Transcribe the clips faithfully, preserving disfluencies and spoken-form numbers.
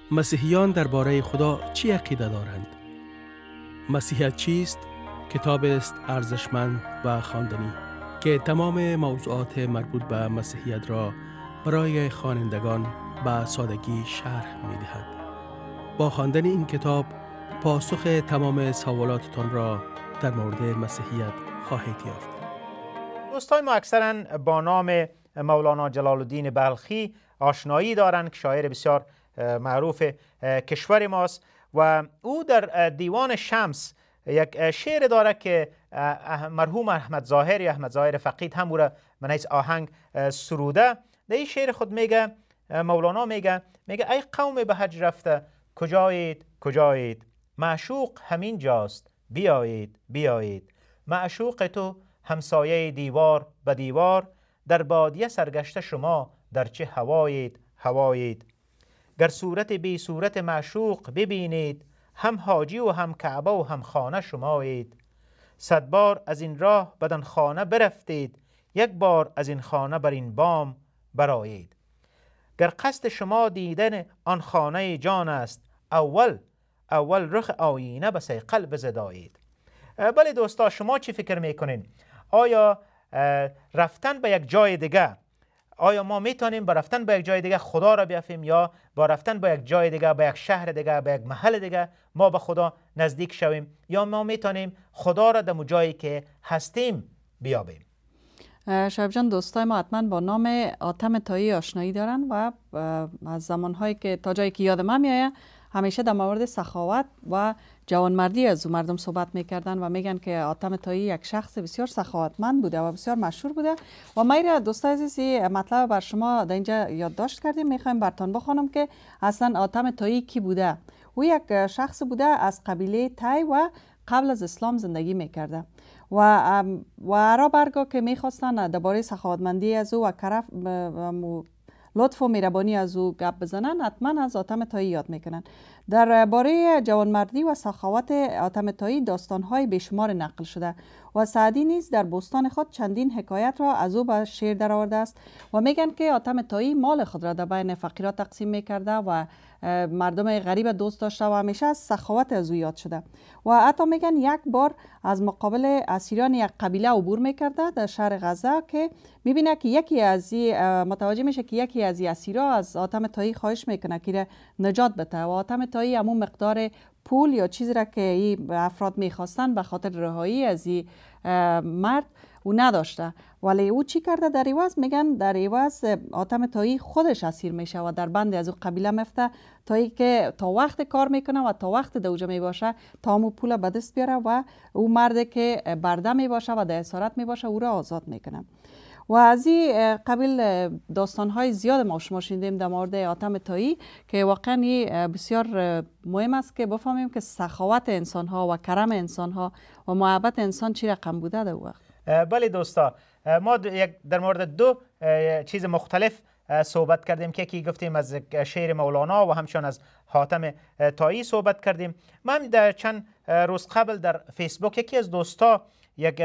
مسیحیان درباره خدا چی عقیده دارند؟ مسیحیت چیست؟ کتاب است ارزشمند و خواندنی که تمام موضوعات مربوط به مسیحیت را برای خوانندگان به سادگی شرح می‌دهد. با خواندن این کتاب پاسخ تمام سوالاتتان را در مورد مسیحیت خواهید یافت. دوستان ما اکثرا با نام مولانا جلال الدین بلخی آشنایی دارند که شاعر بسیار معروف کشور ماست و او در دیوان شمس یک شعر داره که مرحوم احمد ظاهری احمد ظاهر فقید هم او را من حیث آهنگ سروده. در این شعر خود میگه، مولانا میگه میگه ای قوم به حج رفته کجایید کجایید، معشوق همین جاست بیایید بیایید، معشوق تو همسایه دیوار به دیوار، در بادیه سرگشته شما در چه هوایید هوایید، گر صورت بی صورت معشوق ببینید، هم حاجی و هم کعبه و هم خانه شمایید، صد بار از این راه بدن خانه برفتید، یک بار از این خانه بر این بام برایید، گر قصد شما دیدن آن خانه جان است، اول اول رخ آینه به صیقل بزدایید. بله دوستا، شما چی فکر میکنین؟ آیا رفتن به یک جای دیگه، آیا ما میتونیم با رفتن به یک جای دیگه خدا را بیافیم، یا با رفتن به یک جای دیگه، به یک شهر دیگه، به یک محل دیگه ما به خدا نزدیک شویم، یا ما میتونیم خدا را در جایی که هستیم بیابیم؟ شعیب جان، دوستای ما حتما با نام آتم طایی آشنایی دارن و از زمانهایی که تا جایی که یاد من میایه همیشه در مورد سخاوت و جوانمردی از او مردم صحبت میکردن و میگن که آتم طایی یک شخص بسیار سخاوتمند بوده و بسیار مشهور بوده. و ما دوستای عزیزی مطلب بر شما در اینجا یادداشت کردیم، میخوایم برتان بخوانم که اصلا آتم طایی کی بوده. او یک شخص بوده از قبیله تی و قبل از اسلام زندگی میکرده و و ارا برگا که میخواستن درباره سخاوتمندی از او و کرف لطف و مهربانی از او گپ بزنن، حتما از آتم طایی یاد میکنن. در باره جوانمردی و سخاوت آتم طایی داستانهای بیشمار نقل شده و سعدی نیز در بستان خود چندین حکایت را از او به شعر درآورده است و میگن که آتم طایی مال خود را در بین فقیران تقسیم میکرده و مردم غریب دوست داشته و همیشه از سخاوت از او یاد شده. و حتی میگن یک بار از مقابل اسیران یک قبیله عبور میکرده در شهر غزه که میبینه که یکی از متوجه میشه که یکی از اسیرا از آتم طایی خواهش میکنه که نجات بده و آتم طایی همون مقدار پول یا چیزی را که این افراد میخواستن به خاطر رهایی از این مرد او نداشته، ولی او چی کرده در عوض؟ میگن در عوض آتم طایی خودش اسیر میشه و در بند از او قبیله مفته تا ای که تا وقت کار میکنه و تا وقت دوجه میباشه تا همون پول به دست بیاره و او مرد که برده میباشه و در اسارت میباشه او را آزاد میکنه. و از این قبیل داستانهای زیاد ما شما شنیدیم در مورد آتم طایی که واقعا بسیار مهم است که بفهمیم که سخاوت انسانها و کرم انسانها و محبت انسان چی رقم بوده در وقت. بله دوستا، ما در مورد دو چیز مختلف صحبت کردیم که یکی گفتیم از شعر مولانا و همچنان از حاتم طایی صحبت کردیم. من در چند روز قبل در فیسبوک یکی از دوستا یک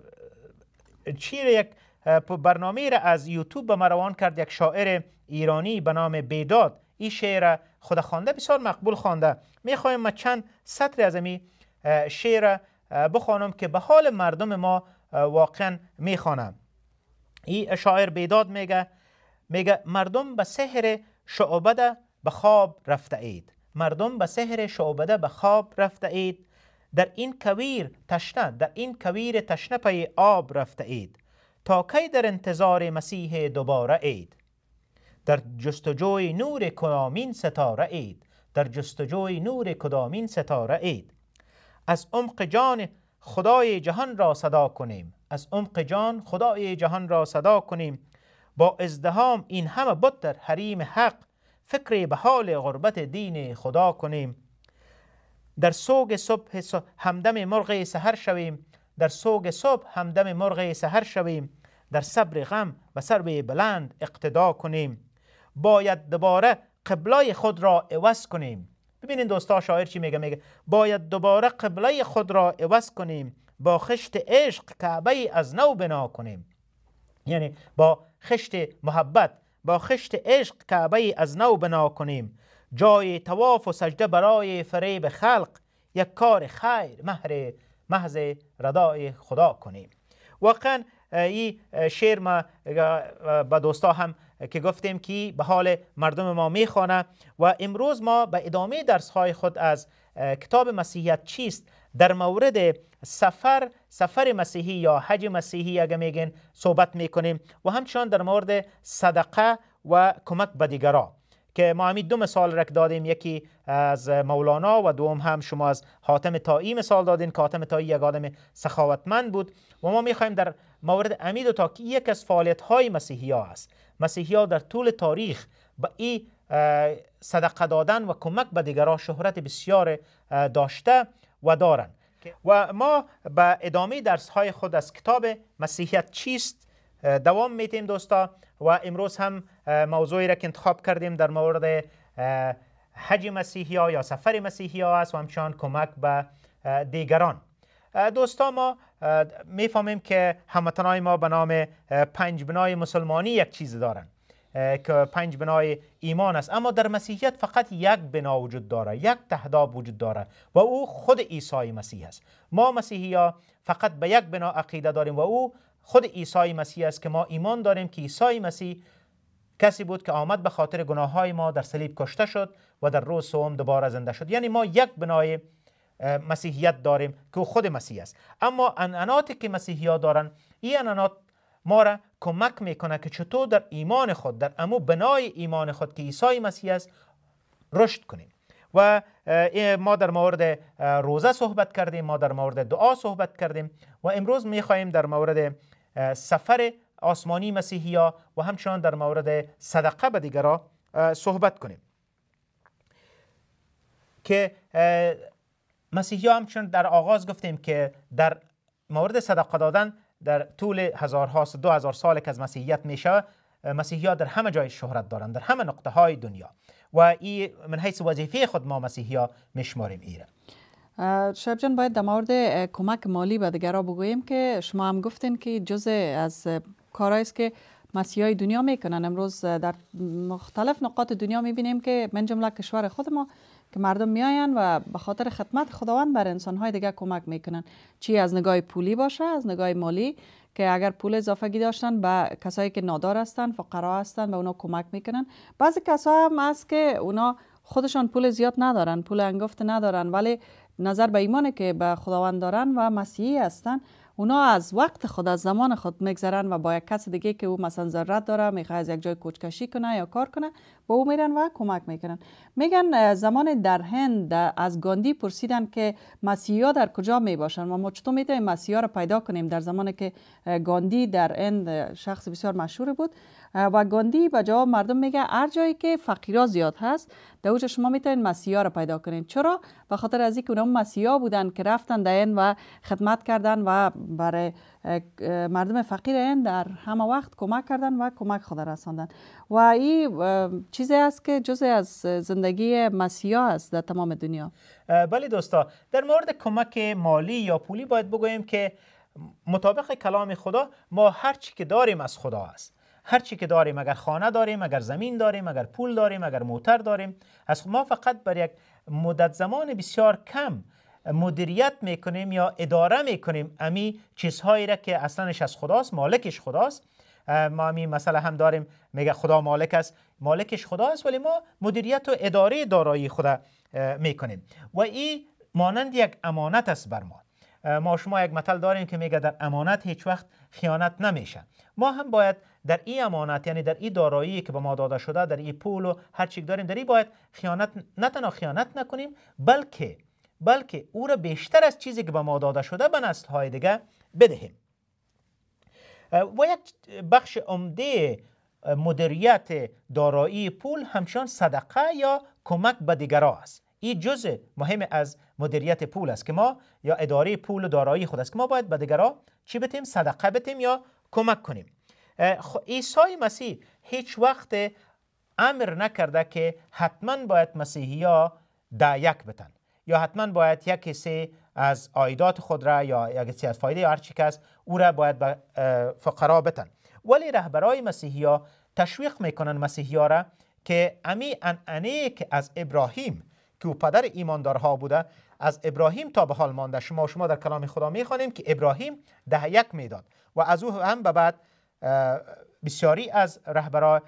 چیر یک برنامه را از یوتیوب به من روان کرد، یک شاعر ایرانی به نام بیداد. این شعر خود خوانده، بسیار مقبول خوانده. میخوایم ما چند سطر از این شعر بخوانم که به حال مردم ما واقعا میخوانم. این شاعر بیداد میگه میگه مردم به سحر شعبده به خواب رفته اید، مردم به سحر شعبده به خواب رفته اید، در این کویر تشنه در این کویر تشنه پی آب رفته اید، تا کی در انتظار مسیح دوباره اید، در جستجوی نور کدامین ستاره اید، در جستجوی نور کدامین ستاره اید، از عمق جان خدای جهان را صدا کنیم، از عمق جان خدای جهان را صدا کنیم، با ازدهام این همه بت در حریم حق، فکر به حال غربت دین خدا کنیم، در سوگ صبح همدم مرغ سحر شویم، در سوگ صبح همدم مرغ سحر شویم، در صبر غم و سرو بلند اقتدا کنیم، باید دوباره قبله خود را عوض کنیم. ببینین دوستا شاعر چی میگه؟ میگه باید دوباره قبله خود را عوض کنیم، با خشت عشق کعبه از نو بنا کنیم. یعنی با خشت محبت، با خشت عشق کعبه از نو بنا کنیم، جای طواف و سجده برای فریب خلق، یک کار خیر مهر محض ردای خدا کنیم. واقعا این شعر ما با دوستا هم که گفتیم که به حال مردم ما میخوانه و امروز ما به ادامه درس های خود از کتاب مسیحیت چیست در مورد سفر سفر مسیحی یا حج مسیحی اگه میگن صحبت میکنیم و همچنان در مورد صدقه و کمک به دیگران که ما همین دو مثال رک دادیم، یکی از مولانا و دوم هم شما از حاتم طایی مثال دادین که حاتم طایی یک آدم سخاوتمند بود و ما میخوایم در مورد امید و تا که یک از فعالیت های مسیحی ها است. مسیحی ها در طول تاریخ با این صدقه دادن و کمک به دیگران شهرت بسیار داشته و دارن و ما به ادامه درس های خود از کتاب مسیحیت چیست دوام میتیم دوستا و امروز هم موضوعی را که انتخاب کردیم در مورد حج مسیحی ها یا سفر مسیحی ها است و همچنان کمک به دیگران. دوستا ما میفهمیم که هموطنای ما به نام پنج بنای مسلمانی یک چیز دارن که پنج بنای ایمان است، اما در مسیحیت فقط یک بنا وجود داره، یک تهداب وجود داره و او خود عیسی مسیح است. ما مسیحی ها فقط به یک بنا عقیده داریم و او خود عیسی مسیح است که ما ایمان داریم که عیسی مسیح کسی بود که آمد به خاطر گناه های ما در صلیب کشته شد و در روز سوم دوباره زنده شد. یعنی ما یک بنای مسیحیت داریم که خود مسیح است. اما عنعناتی که مسیحی ها دارن، این عنعنات ما را کمک میکنه که چطور در ایمان خود، در امو بنای ایمان خود که عیسی مسیح است رشد کنیم. و ما در مورد روزه صحبت کردیم، ما در مورد دعا صحبت کردیم و امروز میخواهیم در مورد سفر آسمانی مسیحی ها و همچنان در مورد صدقه به دیگران صحبت کنیم که مسیحی ها همچنان در آغاز گفتیم که در مورد صدقه دادن در طول هزارها دو هزار سال که از مسیحیت میشه، مسیحی ها در همه جای شهرت دارند، در همه نقطه های دنیا و این من حیث وظیفه خود ما مسیحی ها میشماریم. ایره شعیب جان باید در مورد کمک مالی به دیگران بگوییم که شما هم گفتین که جزء از کارهایی است که مسیحای دنیا میکنن. امروز در مختلف نقاط دنیا میبینیم که من جمله کشور خود ما که مردم میاین و به خاطر خدمت خداوند بر انسانهای دیگه کمک میکنن، چی از نگاه پولی باشه، از نگاه مالی که اگر پول اضافگی داشتن به کسایی که نادار هستن، فقرا هستن، به اونا کمک میکنن. بعضی کسا هم هست که اونا خودشان پول زیاد ندارن، پول انگفت ندارن، ولی نظر به ایمانی که به خداوند دارن و مسیحی هستن، اونا از وقت خود، از زمان خود میگذرن و با یک کس دیگه که او مثلا ضرورت داره، میخواد از یک جای کوچکشی کنه یا کار کنه، با او میرن و کمک میکنن. میگن زمان در هند از گاندی پرسیدن که مسیحا در کجا میباشن و ما چطور میتونیم مسیحا رو پیدا کنیم در زمانی که گاندی در هند شخص بسیار مشهور بود و گاندی به جواب مردم میگه هر جایی که فقیرا زیاد هست در اونجا شما میتونید مسیحا رو پیدا کنین. چرا؟ به خاطر از اینکه اونها مسیحا بودن که رفتن در هند و خدمت کردن و برای مردم فقیر هند در همه وقت کمک کردن و کمک خود رساندن و این چیزی است که جزء از زندگی مسیحا است در تمام دنیا. بله دوستا، در مورد کمک مالی یا پولی باید بگوییم که مطابق کلام خدا ما هر چی که داریم از خدا است. هر چی که داریم، اگر خانه داریم، اگر زمین داریم، اگر پول داریم، اگر موتر داریم، از ما فقط بر یک مدت زمان بسیار کم مدیریت میکنیم یا اداره میکنیم امی چیزهایی را که اصلاش از خداست، مالکش خداست. ما امی مسئله هم داریم، میگه خدا مالک است، مالکش خداست، ولی ما مدیریت و اداره دارایی خدا میکنیم و این مانند یک امانت است بر ما. ما شما یک مثل داریم که میگه در امانت هیچ وقت خیانت نمیشه. ما هم باید در این امانت، یعنی در این دارایی که به ما داده شده، در این پول و هر چی داریم، در این باید خیانت، نه تنها خیانت نکنیم بلکه بلکه او را بیشتر از چیزی که به ما داده شده به نسل‌های دیگه بدهیم. و یک بخش عمده مدیریت دارایی پول همچنان صدقه یا کمک به دیگران است. این جزء مهم از مدیریت پول است که ما یا اداره پول و دارایی خود است که ما باید به دیگران چی بدیم؟ صدقه بدیم یا کمک کنیم. عیسی مسیح هیچ وقت امر نکرده که حتما باید مسیحی‌ها ده یک بتن یا حتما باید یک کسی از عایدات خود را یا یک کسی از فایده یا هر چی کس او را باید به فقرا بتن. ولی رهبرای مسیحی‌ها تشویق میکنن مسیحی‌ها را که امی انعنه که از ابراهیم که او پدر ایماندارها بوده، از ابراهیم تا به حال مانده. شما شما در کلام خدا میخوانیم که ابراهیم ده یک میداد و از او هم به بعد بسیاری از رهبرای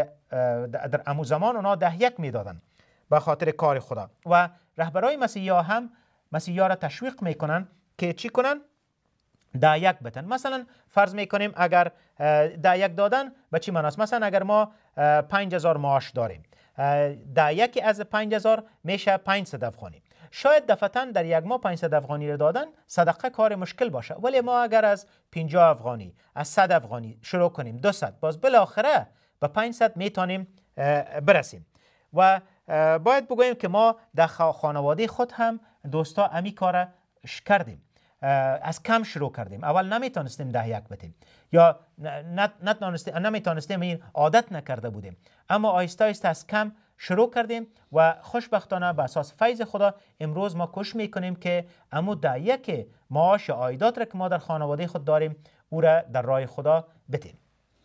در امو زمان اونا ده یک میدادن به خاطر کار خدا. و رهبرای مسیحی هم مسیحی را تشویق میکنن که چی کنن؟ ده یک بتن. مثلا فرض میکنیم اگر ده یک دادن به چی معناست؟ مثلا اگر ما پنج هزار معاش داریم، ده یکی از پنج هزار میشه پانصد افغانی. شاید دفعتاً در یک ماه پانصد افغانی رو دادن صدقه کار مشکل باشه، ولی ما اگر از پنجاه افغانی از صد افغانی شروع کنیم دویست، باز بالاخره به پانصد میتونیم برسیم. و باید بگوییم که ما در خانواده خود هم دوستا امی کار کردیم، از کم شروع کردیم. اول نمیتونستیم ده یک بدیم یا نمیتونستیم این عادت نکرده بودیم، اما آهسته آهسته از کم شروع کردیم و خوشبختانه به اساس فیض خدا امروز ما کوشش میکنیم که امو ده یک معاش عایدات را که ما در خانواده خود داریم او را در راه خدا بدیم.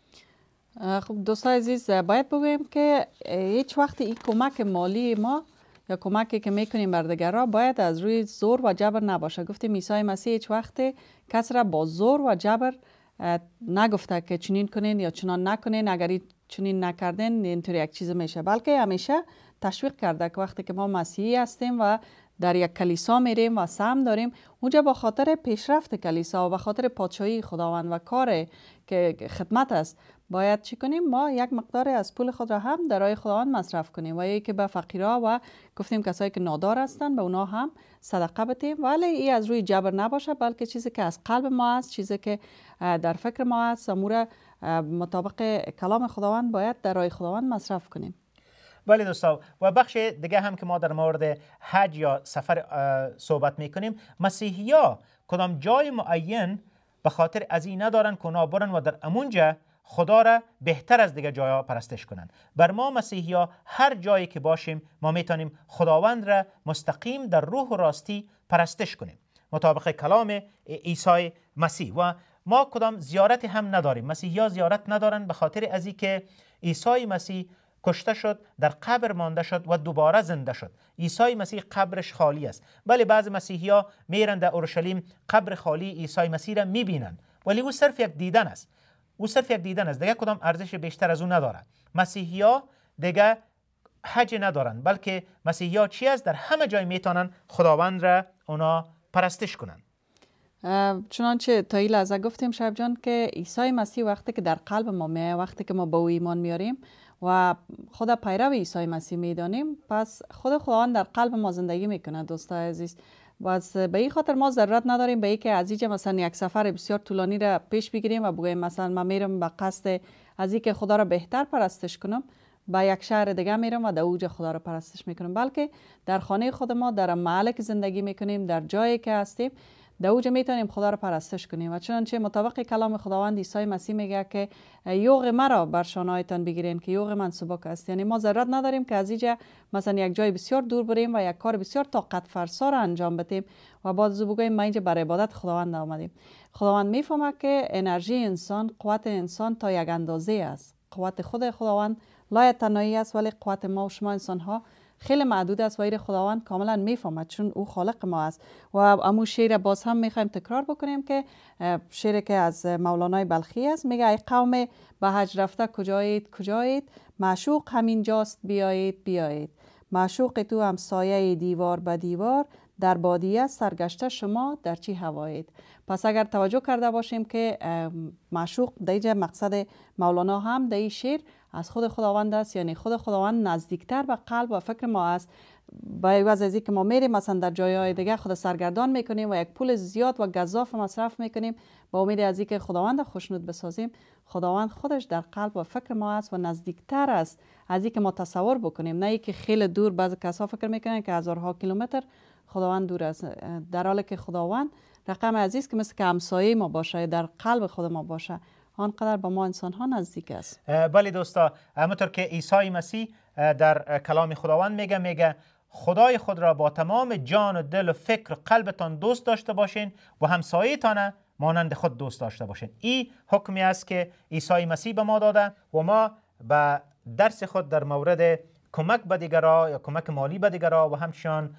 خب دوستان عزیز، باید بگویم که هیچ وقت این کمک مالی ما یا کمکی که میکنیم بر دیگران باید از روی زور و جبر نباشه. گفتیم عیسی مسیح هیچ وقت کس را با زور و جبر نگفته که چنین کنین یا چنان نکنین، اگر چنین نکردین اینطوری یک چیز میشه، بلکه همیشه تشویق کرده که وقتی که ما مسیحی هستیم و در یک کلیسا میریم و سهم داریم، اونجا با خاطر پیشرفت کلیسا و با خاطر پادشاهی خداوند و کار که خدمت است باید چی کنیم؟ ما یک مقدار از پول خود را هم در راه خداوند مصرف کنیم و یکی به فقیرها و گفتیم کسایی که نادار هستند به اونا هم صدقه بدیم، ولی این از روی جبر نباشه، بلکه چیزی که از قلب ما است، چیزی که در فکر ما است، امور مطابق کلام خداوند باید در راه خداوند مصرف کنیم. بله دوستا، و بخش دیگه هم که ما در مورد حج یا سفر صحبت میکنیم، مسیحی ها کدام جای معین به خاطر از این ندارن که اونا برن و در امونجا خدا را بهتر از دیگه جاها پرستش کنن. بر ما مسیحی ها هر جایی که باشیم ما میتونیم خداوند را مستقیم در روح و راستی پرستش کنیم مطابق کلام عیسی مسیح. و ما کدام زیارت هم نداریم، مسیحی ها زیارت ندارن به خاطر از اینکه عیسی مسیح کشته شد، در قبر مانده شد و دوباره زنده شد. عیسی مسیح قبرش خالی است. بله بعض مسیحی ها میرن در اورشلیم قبر خالی عیسی مسیح را میبینن، ولی او صرف یک دیدن است. او صرف یک دیدن است، دیگه کدام ارزش بیشتر از اون نداره. مسیحی ها دیگه حج ندارن، بلکه مسیحی ها چی است؟ در همه جای میتونن خداوند را اونا پرستش کنن. چنانچه تا این لحظه گفتیم شب جان که عیسی مسیح وقتی که در قلب ما میه، وقتی که ما به او ایمان میاریم و خدا پیرو عیسی مسیح میدانیم، پس خود خداوند در قلب ما زندگی میکنه. دوستای عزیز، بس به این خاطر ما ضرورت نداریم به این که از اینجا مثلا یک سفر بسیار طولانی را پیش بگیریم و بگوییم مثلا من میرم به قصد از اینکه خدا را بهتر پرستش کنم، به یک شهر دیگه میرم و در اوج خدا را پرستش میکنم، بلکه در خانه خود ما، در محلی که زندگی میکنیم، در جایی که هستیم، در اوج میتونیم خدا را پرستش کنیم. و چنانچه مطابق کلام خداوند عیسی مسیح میگه که یوغ مرا بر شانهایتان بگیرین که یوغ من سبک است. یعنی ما ضرورت نداریم که از اینجا مثلا یک جای بسیار دور بریم و یک کار بسیار طاقت فرسا را انجام بدیم و بعد از بگوییم ما اینجا برای عبادت خداوند آمدیم. خداوند میفهمه که انرژی انسان، قوت انسان تا یک اندازه است. قوت خود خداوند لایتناهی است، ولی قوت ما و شما انسان ها خیلی محدود است و این خداوند کاملا میفهمد چون او خالق ما است. و امو شعر باز هم میخوایم تکرار بکنیم که شعری که از مولانای بلخی است، میگه ای قوم به حج رفته کجایید کجایید، معشوق همین جاست بیایید بیایید، معشوق تو هم سایه دیوار به دیوار، در بادیه سرگشته شما در چی هوایید. پس اگر توجه کرده باشیم که معشوق در اینجا مقصد مولانا هم در این شعر از خود خداوند است، یعنی خود خداوند نزدیکتر به قلب و فکر ما است. با عوض از اینکه ما میریم مثلا در جایهای دیگه خود سرگردان میکنیم و یک پول زیاد و گزاف مصرف میکنیم با امید از اینکه خداوند خوشنود بسازیم، خداوند خودش در قلب و فکر ما است و نزدیکتر است از اینکه ما تصور بکنیم. نه اینکه خیلی دور، بعضی کسا فکر میکنن که هزارها کیلومتر خداوند دور است، در حالی که خداوند رقم عزیز که مثل که همسایه ما باشه، در قلب خود ما باشه، آنقدر با ما انسان ها نزدیک است. بله دوستا، همونطور که عیسی مسیح در کلام خداوند میگه میگه خدای خود را با تمام جان و دل و فکر و قلبتان دوست داشته باشین و همسایه‌تان مانند خود دوست داشته باشین. این حکمی است که عیسی مسیح به ما داده و ما به درس خود در مورد کمک به دیگران یا کمک مالی به دیگران و همچنان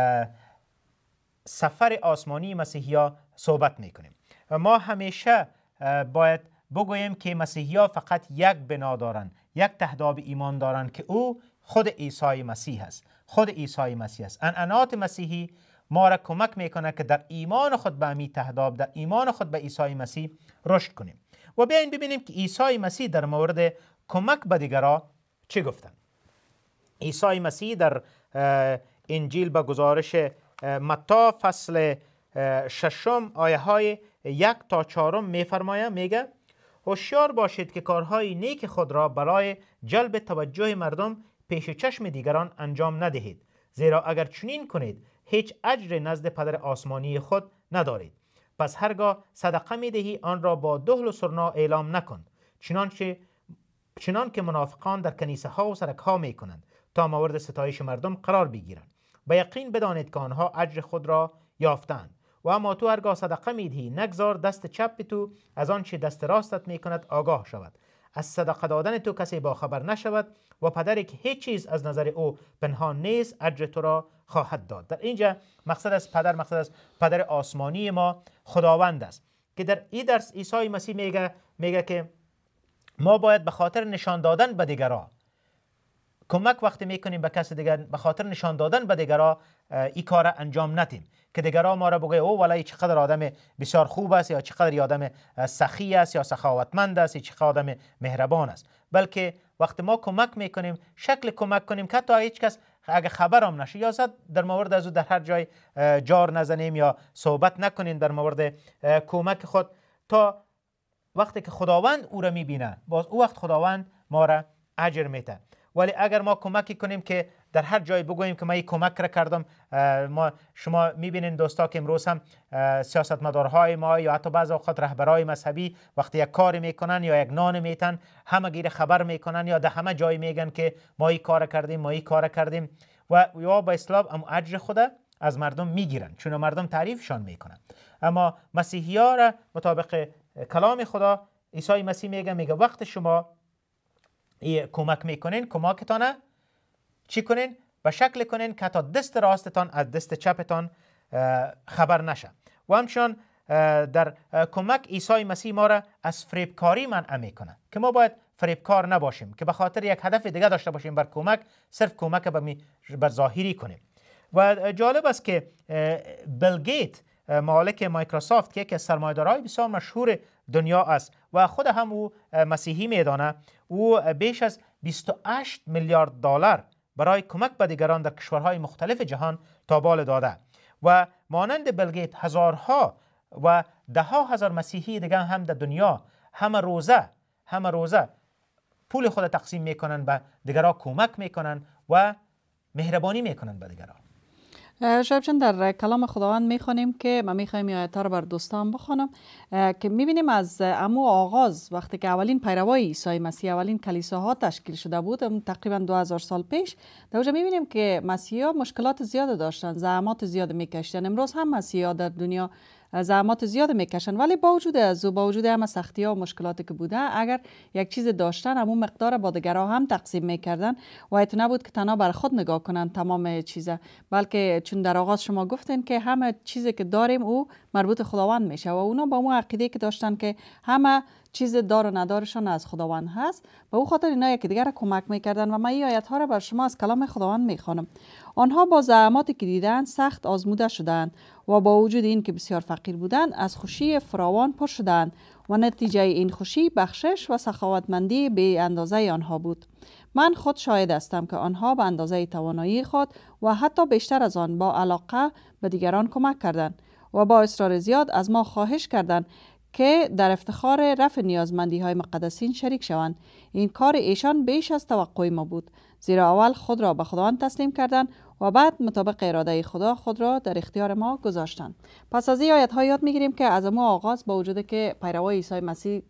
سفر آسمانی مسیحی‌ها صحبت میکنیم. ما همیشه باید بگوییم که مسیحی‌ها فقط یک بنا دارند، یک تهداب ایمان دارند که او خود عیسی مسیح است. خود عیسی مسیح است. انعنات مسیحی ما را کمک میکنه که در ایمان خود به امی تهداب، در ایمان خود به عیسی مسیح رشد کنیم. و بیاین ببینیم که عیسی مسیح در مورد کمک به دیگران چه گفتن. عیسی مسیح در انجیل به گزارش متی فصل ششم آیه های یک تا چهارم میفرماید، میگه هوشیار باشید که کارهای نیک خود را برای جلب توجه مردم پیش چشم دیگران انجام ندهید، زیرا اگر چنین کنید هیچ اجر نزد پدر آسمانی خود ندارید. پس هرگاه صدقه میدهی آن را با دهل و سرنا اعلام نکن، چنانچه چنان که منافقان در کنیسه ها و سرک ها می کنند تا مورد ستایش مردم قرار بگیرند. به یقین بدانید که آنها اجر خود را یافتند. و اما تو هرگاه صدقه میدهی نگذار دست چپ تو از آن چه دست راستت میکند آگاه شود. از صدقه دادن تو کسی با خبر نشود و پدری که هیچ چیز از نظر او پنهان نیست اجر تو را خواهد داد. در اینجا مقصد از پدر، مقصد از پدر آسمانی ما خداوند است که در این درس عیسی مسیح میگه میگه که ما باید به خاطر نشان دادن به دیگران کمک وقتی میکنیم به کسی دیگر، به خاطر نشان دادن به دیگران این کار انجام ندیم که دیگران ما را بگه او والله چقدر آدم بسیار خوب است یا چقدر آدم سخی است یا سخاوتمند است یا چقدر آدم مهربان است. بلکه وقتی ما کمک میکنیم شکل کمک کنیم که تا هیچ کس اگه خبرم نشه یا زد در مورد از او در هر جای جار نزنیم یا صحبت نکنیم در مورد کمک خود، تا وقتی که خداوند او را میبینه باز او وقت خداوند ما را اجر میده. ولی اگر ما کمکی کنیم که در هر جای بگوییم که من این کمک را کردم، ما شما میبینین دوستا که امروز هم سیاستمدارهای ما یا حتی بعض اوقات رهبرای مذهبی وقتی یک کاری میکنن یا یک نان میتن همه گیر خبر میکنن یا در همه جای میگن که ما این کار کردیم ما این کار کردیم و یا با اسلام هم اجر خود از مردم میگیرن چون مردم تعریفشان میکنن. اما مسیحی ها را مطابق کلام خدا عیسی مسیح میگه میگه وقت شما ای کمک میکنین کمکتان چی کنین؟ به شکل کنین که تا دست راستتان از دست چپتان خبر نشه. و همچنان در کمک عیسی مسیح ما را از فریبکاری منع میکنه که ما باید فریبکار نباشیم که به خاطر یک هدف دیگه داشته باشیم بر کمک صرف کمک بر ظاهری کنیم. و جالب است که بیل گیت مالک مایکروسافت که یکی از سرمایه‌دارهای بسیار مشهور دنیا است و خود هم او مسیحی میدانه، او بیش از بیست و هشت میلیارد دلار برای کمک به دیگران در کشورهای مختلف جهان تابال داده و مانند بیل گیت هزارها و ده ها هزار مسیحی دیگه هم در دنیا همه روزه همه روزه پول خود تقسیم میکنن به دیگران، کمک میکنن و مهربانی میکنن به دیگران. شایب جان در کلام خداوند میخوانیم که ما میخوایم آیات ها رو بر دوستان بخوانم که میبینیم از امو آغاز وقتی که اولین پیروای عیسی مسیح اولین کلیساها تشکیل شده بود تقریبا دو هزار سال پیش، در اونجا میبینیم که مسیحا مشکلات زیاد داشتن، زحمات زیاد میکشیدن. امروز هم مسیحا در دنیا زحمات زیاد میکشن ولی با وجود از با وجود همه سختی ها و مشکلاتی که بوده اگر یک چیز داشتن همون مقدار با دیگران هم تقسیم میکردن و ایت نبود که تنها بر خود نگاه کنن تمام چیزا، بلکه چون در آغاز شما گفتین که همه چیزی که داریم او مربوط خداوند میشه و اونا با اون عقیده که داشتن که همه چیز دار و ندارشان از خداوند هست و او خاطر اینا یکی دیگر کمک میکردن. و من این آیت ها را بر شما از کلام خداوند میخوانم. آنها با زحماتی که دیدند سخت آزموده شدند و با وجود این که بسیار فقیر بودند از خوشی فراوان پر شدند و نتیجه این خوشی بخشش و سخاوتمندی به اندازه آنها بود. من خود شاهد هستم که آنها به اندازه توانایی خود و حتی بیشتر از آن با علاقه به دیگران کمک کردند و با اصرار زیاد از ما خواهش کردند که در افتخار رفع نیازمندی های مقدسین شریک شوند. این کار ایشان بیش از توقع ما بود، زیرا اول خود را به خداوند تسلیم کردند و بعد مطابق اراده خدا خود را در اختیار ما گذاشتند. پس از این آیت ها یاد میگیریم که از ما آغاز با وجود که پیروای عیسی مسیح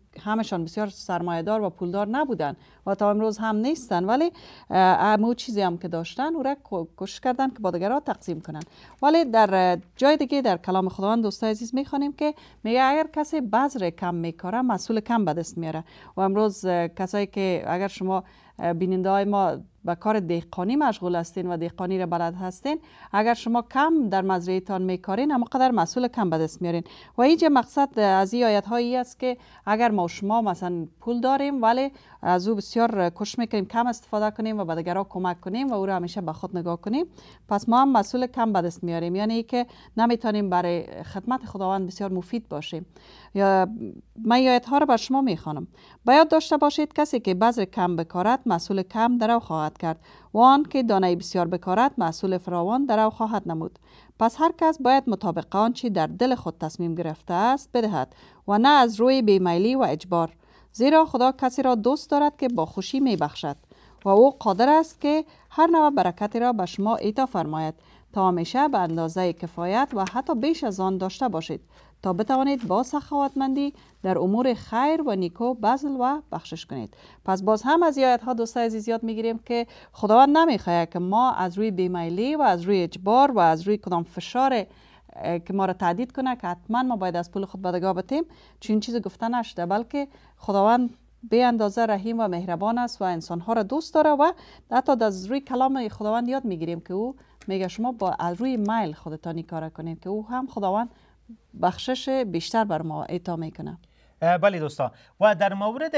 همشان بسیار سرمایه‌دار و پولدار نبودن و تا امروز هم نیستن، ولی همون چیزی هم که داشتن او را کوشش کردن که با دیگران تقسیم کنن. ولی در جای دیگه در کلام خداوند دوستای عزیز میخوانیم که میگه اگر کسی بذر کم میکاره مسئول کم به دست میاره. و امروز کسایی که اگر شما بیننده های ما به کار دهقانی مشغول هستین و دهقانی را بلد هستین، اگر شما کم در مزرعه تان میکارین اما قدر مسئول کم به دست میارین. و اینجا مقصد از این آیت هایی است که اگر ما شما مثلا پول داریم ولی از او بسیار کوشش میکنیم کم استفاده کنیم و به دیگران کمک کنیم و او را همیشه به خود نگاه کنیم، پس ما هم مسئول کم به دست میاریم، یعنی که نمیتونیم برای خدمت خداوند بسیار مفید باشیم. یا من آیت ها را بر شما میخوانم. باید داشته باشید کسی که بذر کم بکارد مسئول کم در او خواهد کرد و آن که دانه بسیار بکارد مسئول فراوان در او خواهد نمود. پس هر کس باید مطابق آنچه در دل خود تصمیم گرفته است بدهد و نه از روی بیمیلی و اجبار، زیرا خدا کسی را دوست دارد که با خوشی می بخشد و او قادر است که هر نوع برکتی را به شما عطا فرماید تا همیشه به اندازه کفایت و حتی بیش از آن داشته باشید تا بتوانید با سخاوتمندی در امور خیر و نیکو بذل و بخشش کنید. پس باز هم از آیات ها دوستای عزیز یاد میگیریم که خداوند نمیخواهد که ما از روی بیمیلی و از روی اجبار و از روی کدام فشار که ما را تهدید کنه که حتما ما باید از پول خود بدگاه بتیم چون چیز گفته نشده، بلکه خداوند به اندازه رحیم و مهربان است و انسانها را دوست داره و حتی از روی کلام خداوند یاد میگیریم که او میگه شما با از روی میل خودتانی کار کنید که او هم خداوند بخشش بیشتر بر ما عطا میکنه. بله دوستان، و در مورد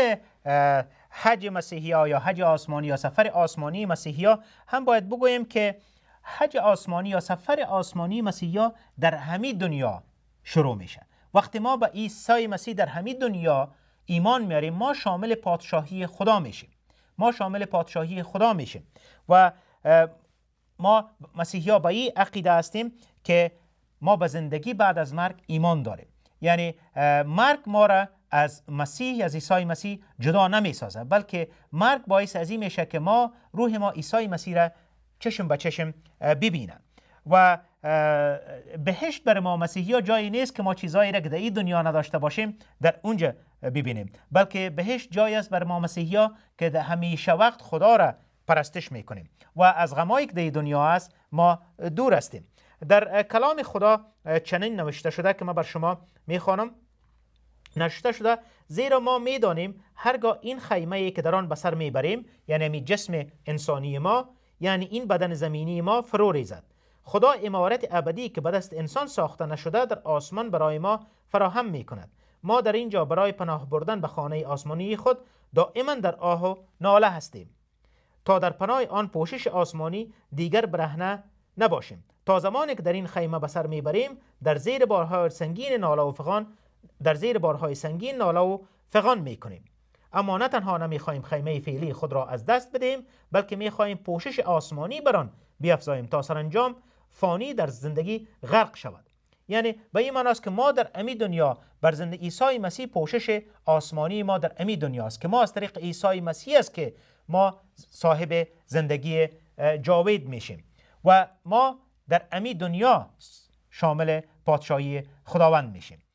حج مسیحی ها یا حج آسمانی یا سفر آسمانی مسیحی ها هم باید بگوییم که حج آسمانی یا سفر آسمانی مسیحی ها در همه دنیا شروع میشه. وقتی ما به عیسی مسیح در همه دنیا ایمان میاریم ما شامل پادشاهی خدا میشیم. ما شامل پادشاهی خدا میشیم و ما مسیحی ها به این عقیده هستیم که ما به زندگی بعد از مرگ ایمان داریم. یعنی مرگ ما را از مسیح از عیسی مسیح جدا نمی سازه، بلکه مرگ باعث از این میشه که ما روح ما عیسی مسیح را چشم به چشم ببینه. و بهشت برای ما مسیحی ها جایی نیست که ما چیزایی را که در این دنیا نداشته باشیم در اونجا ببینیم، بلکه بهشت جایی است برای ما مسیحی ها که در همیشه وقت خدا را پرستش میکنیم و از غمایی که در دنیا است ما دور هستیم. در کلام خدا چنین نوشته شده که من بر شما میخوانم. نوشته شده زیرا ما میدانیم هرگاه این خیمه‌ای که در آن به سر میبریم، یعنی می جسم انسانی ما، یعنی این بدن زمینی ما فرو ریزد، خدا عمارت ابدی که به دست انسان ساخته نشده در آسمان برای ما فراهم میکند. ما در اینجا برای پناه بردن به خانه آسمانی خود دائما در آه و ناله هستیم تا در پناه آن پوشش آسمانی دیگر برهنه نباشیم. تا زمانی که در این خیمه به سر میبریم در زیر بارهای سنگین ناله و فغان در زیر بارهای سنگین ناله و فغان میکنیم. اما نه تنها نمیخواهیم خیمه فعلی خود را از دست بدهیم، بلکه میخواهیم پوشش آسمانی بر آن بیافزاییم تا سرانجام فانی در زندگی غرق شود. یعنی به این معنی است که ما در امی دنیا بر زندگی عیسی مسیح پوشش آسمانی ما در امی دنیا است که ما از طریق عیسی مسیح است که ما صاحب زندگی جاوید میشیم و ما در امی دنیا شامل پادشاهی خداوند میشیم.